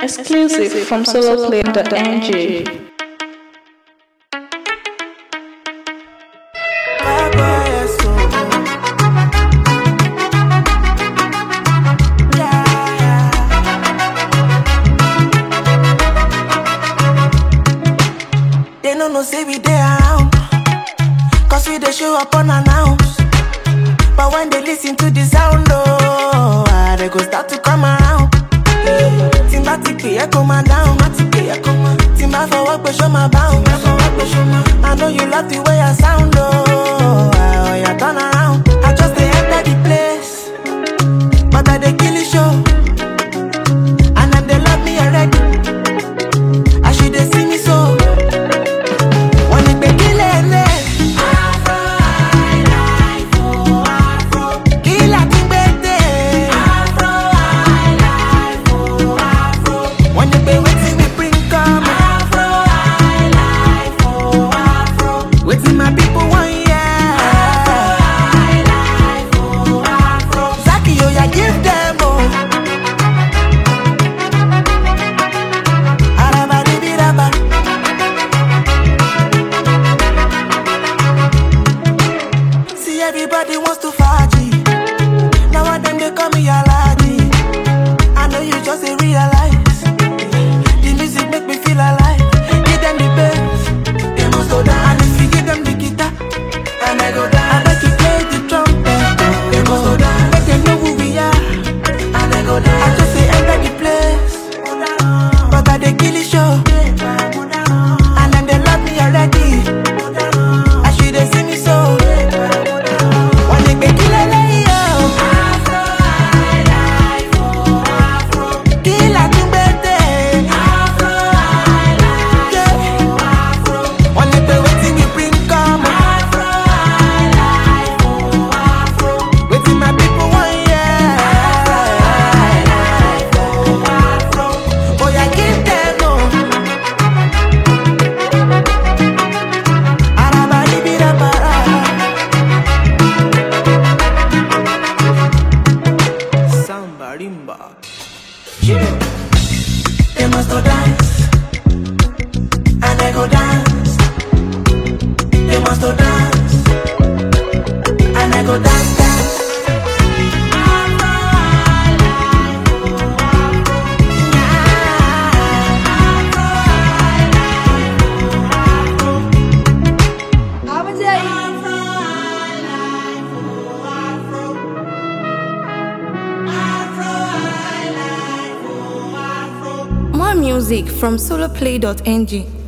Exclusive from soloplay.ng. They no say we dey around, cause we dey show up unannounced. But when they listen to the sound, they go start to come around. Timba tipi echo my down, Timba for work, but show my bound. I know you love the way I sound, yeah, turn around. I just dey enter the place, but I dey kill the show. And them they love me already, I should they see me so. When it be killing me, Afro, I like Afro. Kill a king bete, Afro, I like Afro. When it be waiting me bring come, Afro, I like Afro. Waiting my people want yeah, Afro, I like Afro. Zaki yo ya give them Arabadibiraba. See everybody wants to party. Now one them they call me Aladdin. I know you just ain't realize. The music make me feel alive. Give them the bass, they must go down. And if you give them the guitar, and I go down. I bet you play the trumpet, they must go down. Make them know who we are, and I go down. I just say enter the place, but I they kill the show. And then they love me already. I should they see me so. When they make kill a lay, Afro, I like Afro. Kill a tumbete, Afro, I like Afro. When they pay waiting we bring come, Afro, I like Afro. Waiting my people want yeah, Afro, I like Afro. Oh yeah, give them Arabadibiraba. Samba rimba. Yeah. They must go dance, and I go dance. They must go dance, and I go dance, dance. More music from soloplay.ng.